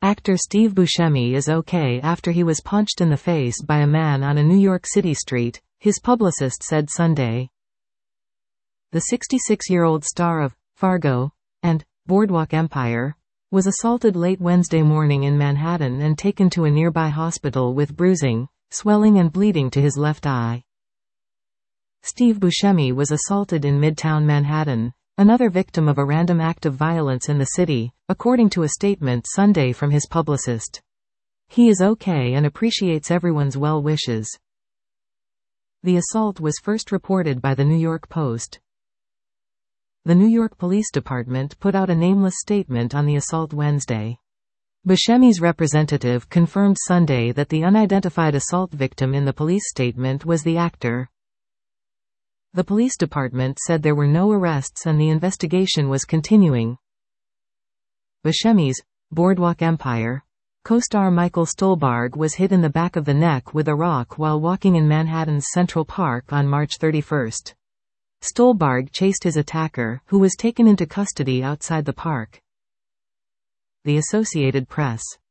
Actor Steve Buscemi is okay after he was punched in the face by a man on a New York City street, his publicist said Sunday. The 66-year-old star of Fargo and Boardwalk Empire was assaulted late Wednesday morning in Manhattan and taken to a nearby hospital with bruising, swelling and bleeding to his left eye. Steve Buscemi was assaulted in Midtown Manhattan, another victim of a random act of violence in the city, according to a statement Sunday from his publicist. He is okay and appreciates everyone's well wishes. The assault was first reported by the New York Post. The New York Police Department put out a nameless statement on the assault Wednesday. Buscemi's representative confirmed Sunday that the unidentified assault victim in the police statement was the actor. The police department said there were no arrests and the investigation was continuing. Buscemi's Boardwalk Empire co-star Michael Stuhlbarg was hit in the back of the neck with a rock while walking in Manhattan's Central Park on March 31. Stuhlbarg chased his attacker, who was taken into custody outside the park. The Associated Press.